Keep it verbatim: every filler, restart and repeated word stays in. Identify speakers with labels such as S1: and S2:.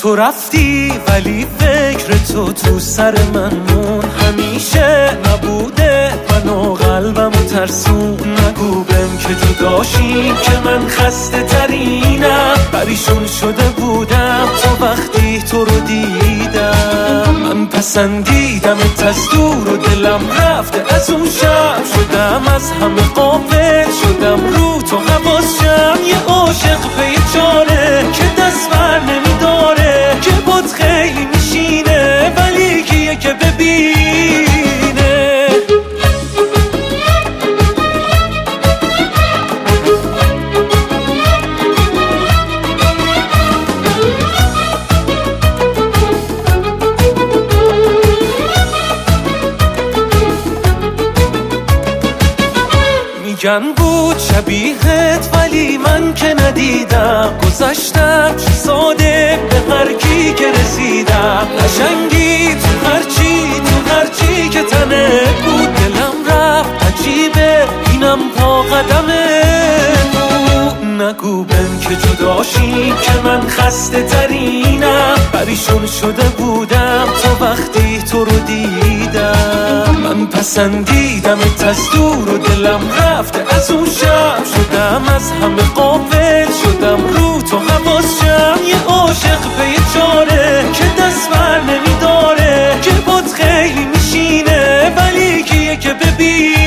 S1: تو رفتی ولی فکر تو تو سر من مون، همیشه نبوده منو قلبمو ترسون. نگو بهم که جداشیم که من خسته ترینم، پریشون شده بودم تو وقتی تو رو دیدم. من پسندیدمت از دور و دلم رفته از اون شب، شدم از همه غافل شدم رو تو حواسم. یه عاشق به یه چاره که دست بر نمیداره، که بود خیلی میشینه ولی کیه که ببینه. میگن بود شبیهت ولی من که ندیدم، گذشتم چه ساده به هر کی که رسیدم. قشنگی تو هرچی تو هرچی که تنه بود، دلم رفت عجیبه اینم پا قدمه بود. نگو بهم که جداشیم که من خسته ترینم، پریشون شده بودم تو وقتی تو رو دیدم. من پسندیدمت از دور و دلم رفته از اون شب، شدم از همه غافل شدم رو تو حواسم. یه عاشق به یه چاره که دست بر نمیداره، که بود خیلی میشینه ولی کیه که ببین.